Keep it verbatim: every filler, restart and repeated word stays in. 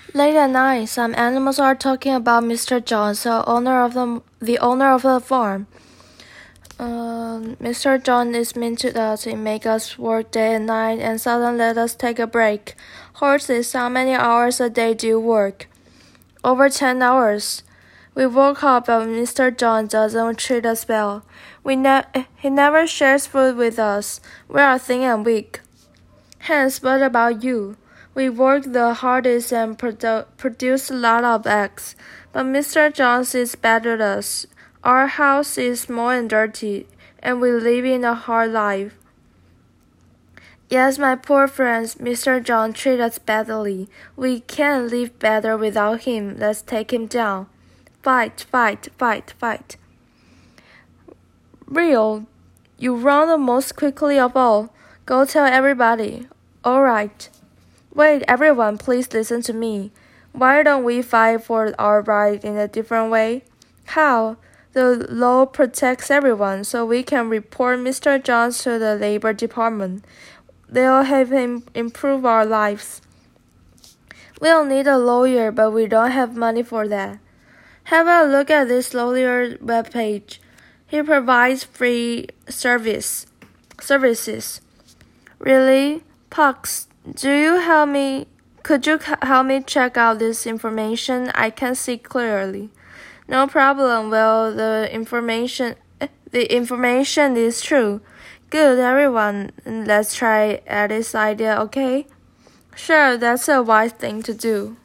Late at night, some animals are talking about Mister Jones, the owner of the the owner of the farm. Um, Mister John is mean to us. He make us work day and night, and seldom let us take a break. Horses, how many hours a day do you work? Over ten hours. We work hard, but Mister John doesn't treat us well. We ne- he never shares food with us. We are thin and weak. Hence, what about you? We work the hardest and produ- produce a lot of eggs, but Mister Jones is better than us. Our house is small and dirty, and we live in a hard life. Yes, my poor friends, Mister John treats us badly. We can't live better without him. Let's take him down. Fight, fight, fight, fight. Rio, you run the most quickly of all. Go tell everybody. All right. Wait, everyone, please listen to me. Why don't we fight for our right in a different way? How? The law protects everyone, so we can report Mister Jones to the Labor Department. They'll have him improve our lives. We'll need a lawyer, but we don't have money for that. Have a look at this lawyer webpage. He provides free service services. Really? Pucks, do you help me? Could you help me check out this information? I can't see clearly. No problem. Well, the information the information is true. Good, everyone. Let's try Eddie's idea, okay? Sure, that's a wise thing to do.